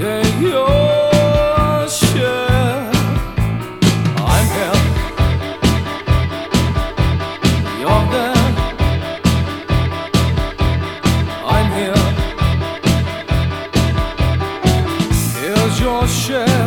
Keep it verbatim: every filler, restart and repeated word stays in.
Take your share. I'm here, you're there. I'm here. Here's your share.